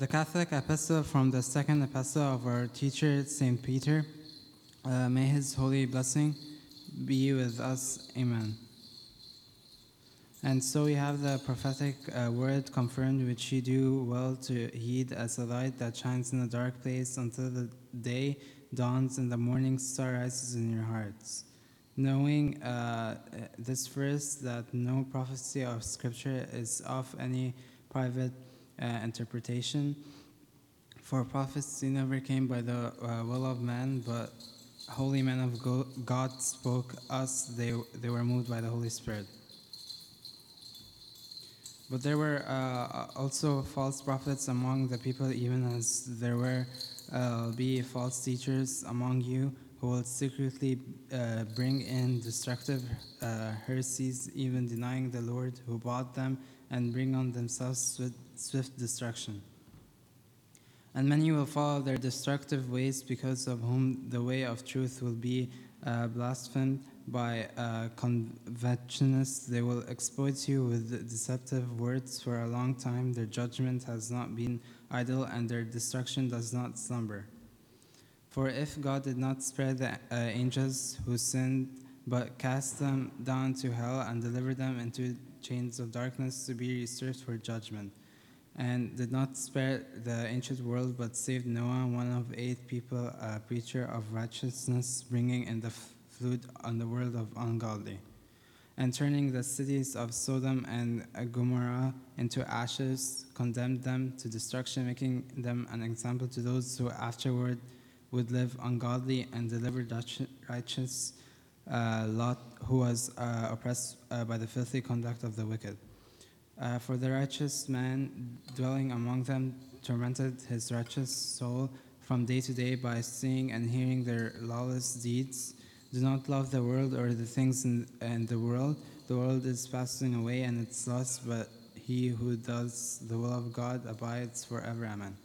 The Catholic Epistle from the second epistle of our teacher, St. Peter. May his holy blessing be with us. Amen. And so we have the prophetic word confirmed, which you do well to heed as a light that shines in a dark place until the day dawns and the morning star rises in your hearts. Knowing this first, that no prophecy of Scripture is of any private interpretation. For prophecy never came by the will of man, but holy men of God spoke us. They were moved by the Holy Spirit. But there were also false prophets among the people, even as there will be false teachers among you who will secretly bring in destructive heresies, even denying the Lord who bought them, and bring on themselves swift destruction. And many will follow their destructive ways, because of whom the way of truth will be blasphemed by conventionists. They will exploit you with deceptive words for a long time. Their judgment has not been idle, and their destruction does not slumber. For if God did not spare the angels who sinned, but cast them down to hell and delivered them into chains of darkness to be reserved for judgment, and did not spare the ancient world, but saved Noah, one of 8 people, a preacher of righteousness, bringing in the flood on the world of ungodly, and turning the cities of Sodom and Gomorrah into ashes, condemned them to destruction, making them an example to those who afterward would live ungodly, and delivered righteous Lot, who was oppressed by the filthy conduct of the wicked. For the righteous man dwelling among them tormented his righteous soul from day to day by seeing and hearing their lawless deeds. Do not love the world or the things in the world. The world is passing away and its lusts, but he who does the will of God abides forever. Amen.